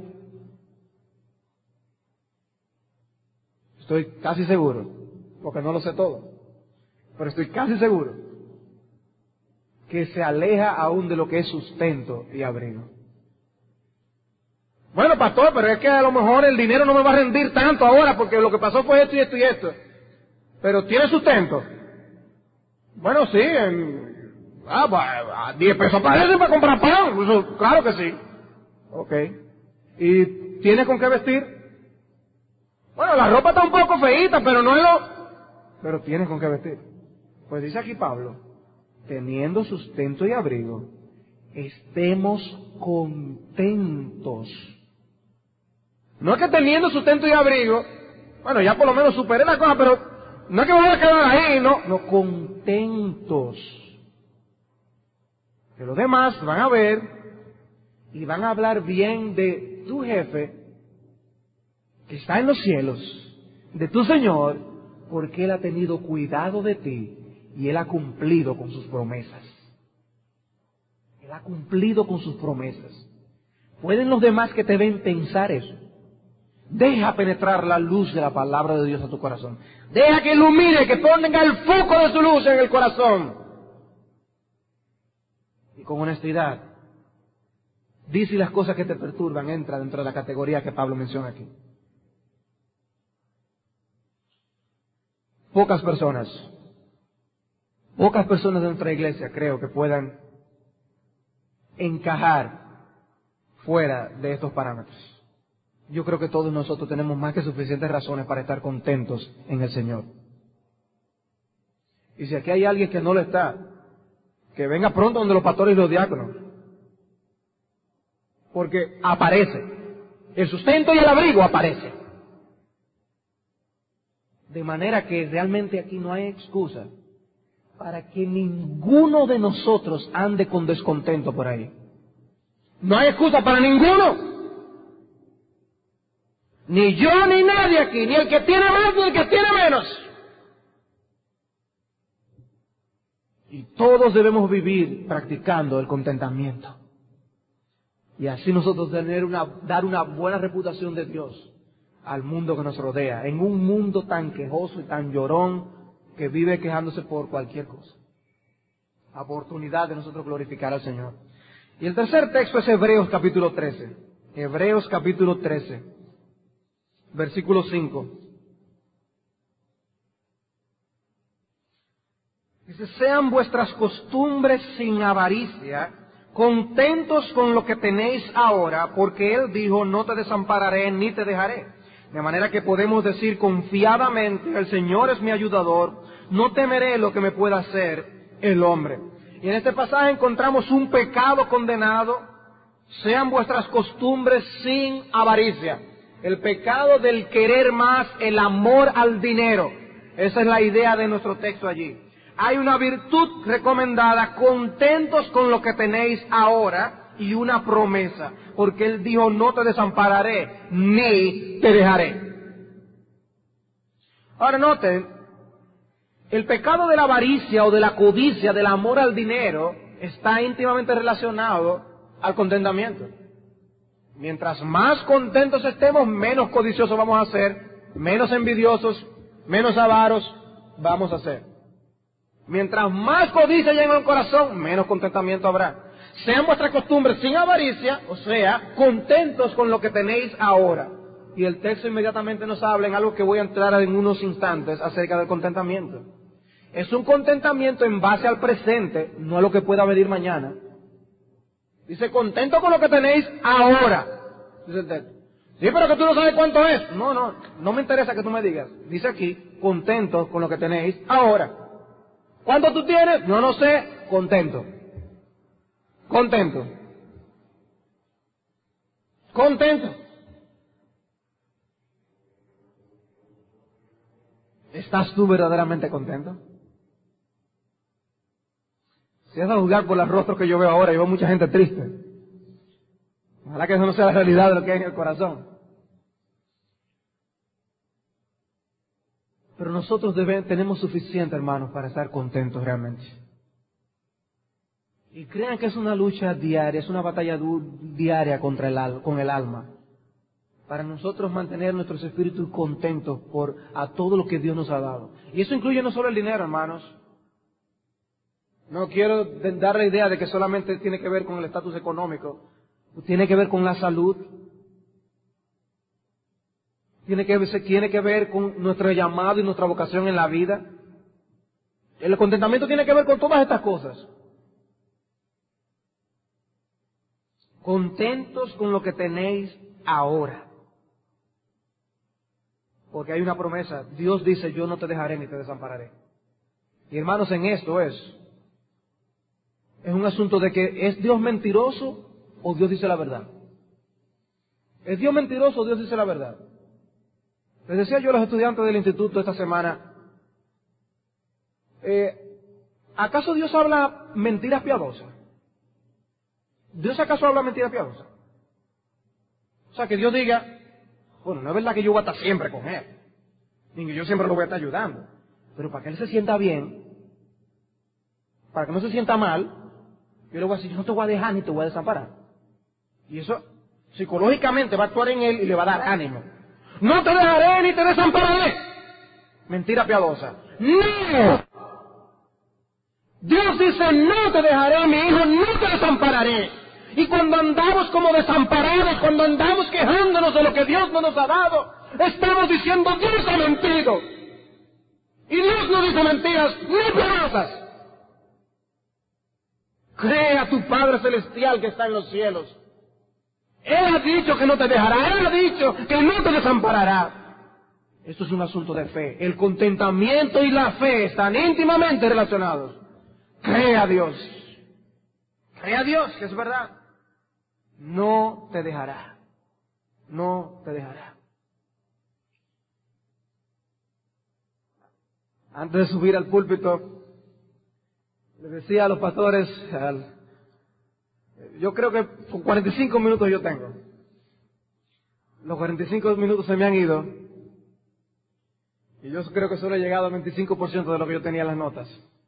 Estoy casi seguro, porque no lo sé todo, pero estoy casi seguro que se aleja aún de lo que es sustento y abrigo. Bueno, pastor, pero es que a lo mejor el dinero no me va a rendir tanto ahora porque lo que pasó fue esto y esto y esto. Pero ¿tiene sustento? Bueno, sí, en, ah, diez pesos aparecen para comprar pan. Eso, claro que sí. Ok. ¿Y tiene con qué vestir? Bueno, la ropa está un poco feíta, pero no es lo... Pero tiene con qué vestir. Pues dice aquí Pablo, teniendo sustento y abrigo, estemos contentos. No es que teniendo sustento y abrigo, bueno, ya por lo menos superé la cosa, pero no es que me voy a quedar ahí, no, no, contentos. Que los demás van a ver y van a hablar bien de tu jefe, que está en los cielos, de tu Señor, porque Él ha tenido cuidado de ti y Él ha cumplido con sus promesas. Él ha cumplido con sus promesas. ¿Pueden los demás que te ven pensar eso? Deja penetrar la luz de la palabra de Dios a tu corazón. Deja que ilumine, que ponga el foco de su luz en el corazón. Y con honestidad, di si las cosas que te perturban entran dentro de la categoría que Pablo menciona aquí. pocas personas, pocas personas de nuestra iglesia creo que puedan encajar fuera de estos parámetros. Yo creo que todos nosotros tenemos más que suficientes razones para estar contentos en el Señor. Y si aquí hay alguien que no lo está, que venga pronto donde los pastores y los diáconos. Porque aparece. El sustento y el abrigo aparece. De manera que realmente aquí no hay excusa para que ninguno de nosotros ande con descontento por ahí. No hay excusa para ninguno. Ni yo ni nadie aquí, ni el que tiene más ni el que tiene menos. Y todos debemos vivir practicando el contentamiento. Y así nosotros tener una, dar una buena reputación de Dios al mundo que nos rodea, en un mundo tan quejoso y tan llorón que vive quejándose por cualquier cosa. Oportunidad de nosotros glorificar al Señor. Y el tercer texto es Hebreos capítulo trece. Hebreos capítulo trece, versículo cinco. Dice, sean vuestras costumbres sin avaricia, contentos con lo que tenéis ahora, porque Él dijo, no te desampararé ni te dejaré. De manera que podemos decir confiadamente, el Señor es mi ayudador, no temeré lo que me pueda hacer el hombre. Y en este pasaje encontramos un pecado condenado, sean vuestras costumbres sin avaricia. El pecado del querer más, el amor al dinero. Esa es la idea de nuestro texto allí. Hay una virtud recomendada, contentos con lo que tenéis ahora, y una promesa, porque Él dijo, no te desampararé, ni te dejaré. Ahora noten, el pecado de la avaricia o de la codicia, del amor al dinero, está íntimamente relacionado al contentamiento. Mientras más contentos estemos, menos codiciosos vamos a ser, menos envidiosos, menos avaros vamos a ser. Mientras más codicia llena el corazón, menos contentamiento habrá. Sean vuestras costumbres sin avaricia, o sea, contentos con lo que tenéis ahora. Y el texto inmediatamente nos habla en algo que voy a entrar en unos instantes acerca del contentamiento. Es un contentamiento en base al presente, no a lo que pueda venir mañana. Dice, contento con lo que tenéis ahora. Dice el texto. Sí, pero que tú no sabes cuánto es. No, no, no me interesa que tú me digas. Dice aquí, contento con lo que tenéis ahora. ¿Cuánto tú tienes? No, no sé. Contento. Contento. Contento. ¿Estás tú verdaderamente contento? Si es a juzgar por los rostros que yo veo ahora, yo veo mucha gente triste. Ojalá que eso no sea la realidad de lo que hay en el corazón. Pero nosotros debe, tenemos suficiente, hermanos, para estar contentos realmente. Y crean que es una lucha diaria, es una batalla diaria contra el, con el alma. Para nosotros mantener nuestros espíritus contentos por a todo lo que Dios nos ha dado. Y eso incluye no solo el dinero, hermanos. No quiero dar la idea de que solamente tiene que ver con el estatus económico. Tiene que ver con la salud. Tiene que, tiene que ver con nuestro llamado y nuestra vocación en la vida. El contentamiento tiene que ver con todas estas cosas. Contentos con lo que tenéis ahora. Porque hay una promesa. Dios dice, yo no te dejaré ni te desampararé. Y hermanos, en esto es, es un asunto de que ¿es Dios mentiroso o Dios dice la verdad? ¿Es Dios mentiroso o Dios dice la verdad? Les decía yo a los estudiantes del instituto esta semana, eh, ¿acaso Dios habla mentiras piadosas? ¿Dios acaso habla mentiras piadosas? O sea, que Dios diga, bueno, no es verdad que yo voy a estar siempre con Él, ni que yo siempre lo voy a estar ayudando, pero para que Él se sienta bien, para que no se sienta mal, yo le voy a decir, yo no te voy a dejar ni te voy a desamparar. Y eso psicológicamente va a actuar en Él y le va a dar ánimo. No te dejaré ni te desampararé. Mentira piadosa. ¡No! Dios dice, no te dejaré, mi hijo, no te desampararé. Y cuando andamos como desamparados, cuando andamos quejándonos de lo que Dios no nos ha dado, estamos diciendo, Dios ha mentido. Y Dios no dice mentiras ni piadosas. Cree a tu Padre Celestial que está en los cielos. Él ha dicho que no te dejará, Él ha dicho que no te desamparará. Esto es un asunto de fe. El contentamiento y la fe están íntimamente relacionados. Cree a Dios. Cree a Dios, que es verdad. No te dejará. No te dejará. Antes de subir al púlpito, le decía a los pastores, al, yo creo que con cuarenta y cinco minutos yo tengo. Los cuarenta y cinco minutos se me han ido. Y yo creo que solo he llegado al veinticinco por ciento de lo que yo tenía en las notas.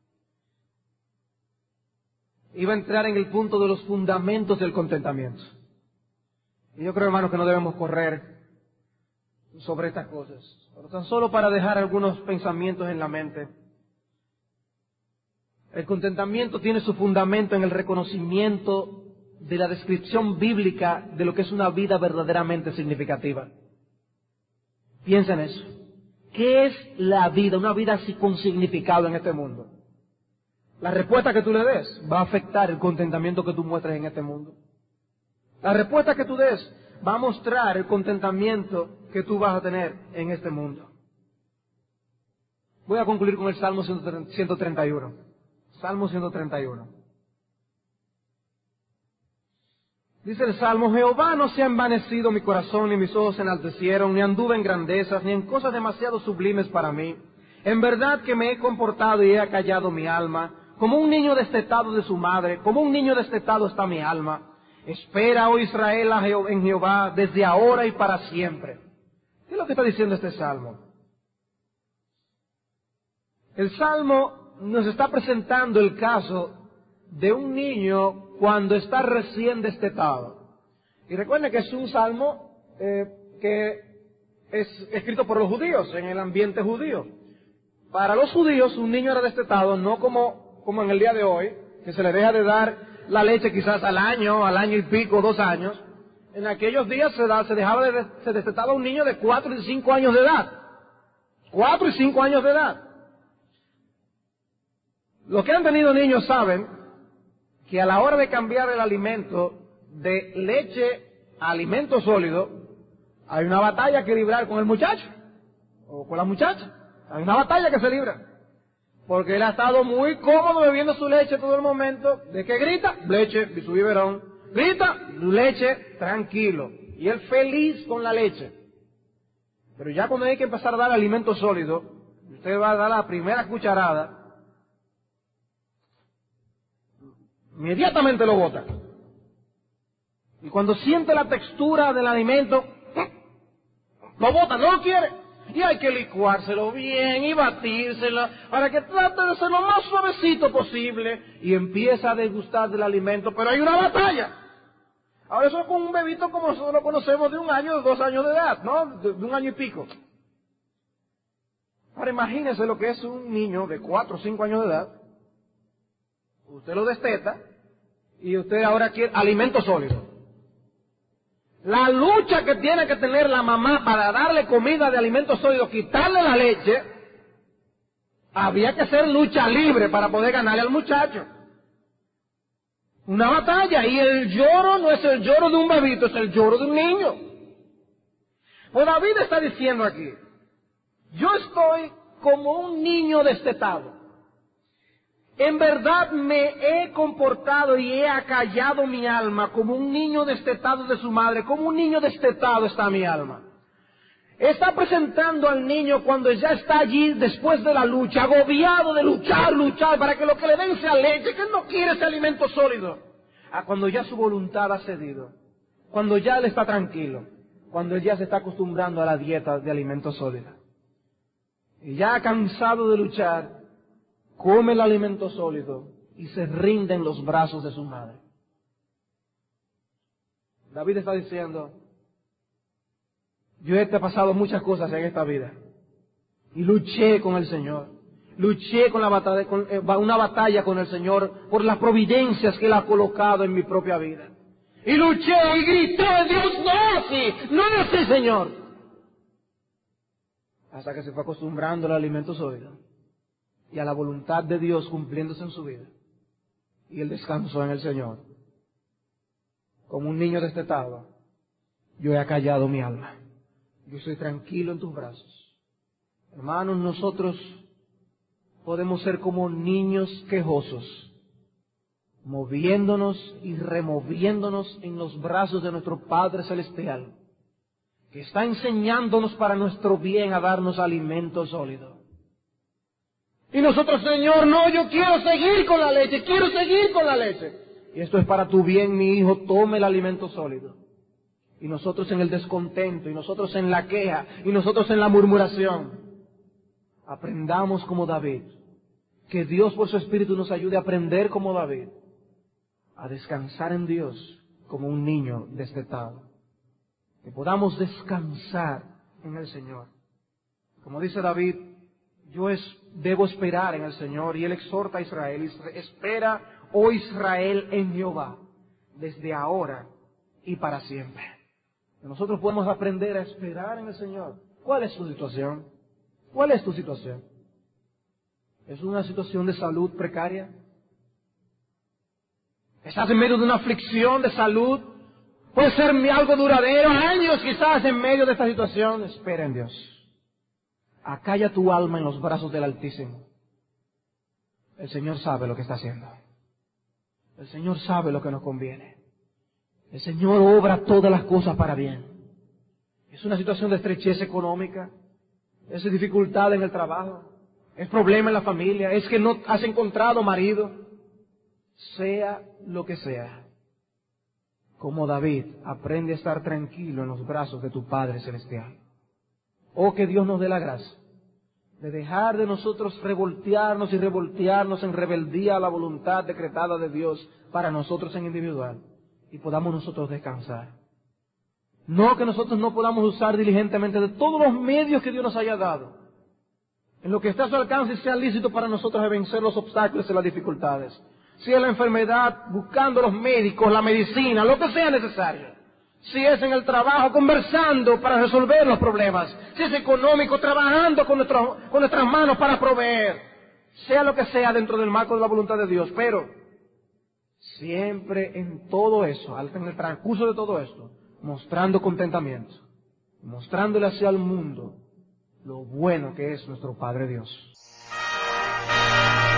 Iba a entrar en el punto de los fundamentos del contentamiento. Y yo creo, hermanos, que no debemos correr sobre estas cosas. Pero tan solo para dejar algunos pensamientos en la mente. El contentamiento tiene su fundamento en el reconocimiento de la descripción bíblica de lo que es una vida verdaderamente significativa. Piensa en eso. ¿Qué es la vida? Una vida así con significado en este mundo. La respuesta que tú le des va a afectar el contentamiento que tú muestres en este mundo. La respuesta que tú des va a mostrar el contentamiento que tú vas a tener en este mundo. Voy a concluir con el Salmo ciento treinta y uno. Salmo ciento treinta y uno. Dice el Salmo: Jehová, no se ha envanecido mi corazón, ni mis ojos se enaltecieron, ni anduve en grandezas, ni en cosas demasiado sublimes para mí. En verdad que me he comportado y he acallado mi alma, como un niño destetado de su madre, como un niño destetado está mi alma. Espera, oh Israel, en Jehová, desde ahora y para siempre. ¿Qué es lo que está diciendo este Salmo? El Salmo nos está presentando el caso de un niño cuando está recién destetado. Y recuerden que es un salmo eh, que es escrito por los judíos, en el ambiente judío. Para los judíos, un niño era destetado no como, como en el día de hoy, que se le deja de dar la leche quizás al año, al año y pico, dos años. En aquellos días se, da, se dejaba de se destetaba a un niño de cuatro y cinco años de edad. Cuatro y cinco años de edad. Los que han tenido niños saben que a la hora de cambiar el alimento de leche a alimento sólido, hay una batalla que librar con el muchacho, o con la muchacha. Hay una batalla que se libra. Porque él ha estado muy cómodo bebiendo su leche todo el momento. ¿De qué grita? Leche, y su biberón. Grita, leche, tranquilo. Y él feliz con la leche. Pero ya cuando hay que empezar a dar alimento sólido, usted va a dar la primera cucharada, inmediatamente lo bota. Y cuando siente la textura del alimento, lo bota, no lo quiere. Y hay que licuárselo bien y batírselo para que trate de ser lo más suavecito posible. Y empieza a degustar del alimento, pero hay una batalla. Ahora eso es con un bebito como nosotros lo conocemos de un año, de dos años de edad, ¿no? De, de un año y pico. Ahora imagínese lo que es un niño de cuatro o cinco años de edad. Usted lo desteta y usted ahora quiere alimento sólido. La lucha que tiene que tener la mamá para darle comida de alimento sólido, quitarle la leche, había que hacer lucha libre para poder ganarle al muchacho. Una batalla, y el lloro no es el lloro de un bebito, es el lloro de un niño. Pues David está diciendo aquí: yo estoy como un niño destetado. En verdad me he comportado y he acallado mi alma como un niño destetado de su madre, como un niño destetado está mi alma. Está presentando al niño cuando ya está allí después de la lucha, agobiado de luchar, luchar, para que lo que le den sea leche, que él no quiere ese alimento sólido. A cuando ya su voluntad ha cedido, cuando ya él está tranquilo, cuando él ya se está acostumbrando a la dieta de alimento sólido. Y ya cansado de luchar, come el alimento sólido y se rinde en los brazos de su madre. David está diciendo: yo he pasado muchas cosas en esta vida y luché con el Señor, luché con la batalla, con, eh, una batalla con el Señor por las providencias que Él ha colocado en mi propia vida. Y luché y grité: Dios, no así, no así, Señor. Hasta que se fue acostumbrando al alimento sólido. y a la voluntad de Dios cumpliéndose en su vida. Y él descansó en el Señor. Como un niño destetado, yo he acallado mi alma. Yo estoy tranquilo en tus brazos. Hermanos, nosotros podemos ser como niños quejosos, moviéndonos y removiéndonos en los brazos de nuestro Padre Celestial, que está enseñándonos para nuestro bien a darnos alimento sólido. Y nosotros, Señor, no, yo quiero seguir con la leche, quiero seguir con la leche. Y esto es para tu bien, mi hijo, tome el alimento sólido. Y nosotros en el descontento, y nosotros en la queja, y nosotros en la murmuración, aprendamos como David. Que Dios por su Espíritu nos ayude a aprender como David, a descansar en Dios como un niño destetado. Que podamos descansar en el Señor. Como dice David, yo es, debo esperar en el Señor, y él exhorta a Israel, espera, oh Israel, en Jehová, desde ahora y para siempre. Nosotros podemos aprender a esperar en el Señor. ¿Cuál es tu situación? ¿Cuál es tu situación? ¿Es una situación de salud precaria? ¿Estás en medio de una aflicción de salud? Puede ser algo duradero, años quizás en medio de esta situación. Espera en Dios. Acalla tu alma en los brazos del Altísimo. El Señor sabe lo que está haciendo. El Señor sabe lo que nos conviene. El Señor obra todas las cosas para bien. Es una situación de estrechez económica. Es dificultad en el trabajo. Es problema en la familia. Es que no has encontrado marido. Sea lo que sea. Como David, aprende a estar tranquilo en los brazos de tu Padre Celestial. Oh, que Dios nos dé la gracia de dejar de nosotros revoltearnos y revoltearnos en rebeldía a la voluntad decretada de Dios para nosotros en individual, y podamos nosotros descansar. No que nosotros no podamos usar diligentemente de todos los medios que Dios nos haya dado, en lo que está a su alcance y sea lícito para nosotros de vencer los obstáculos y las dificultades. Si es la enfermedad, buscando los médicos, la medicina, lo que sea necesario. Si es en el trabajo, conversando para resolver los problemas. Si es económico, trabajando con, nuestro, con nuestras manos para proveer. Sea lo que sea dentro del marco de la voluntad de Dios. Pero siempre en todo eso, en el transcurso de todo esto, mostrando contentamiento. Mostrándole hacia el mundo lo bueno que es nuestro Padre Dios.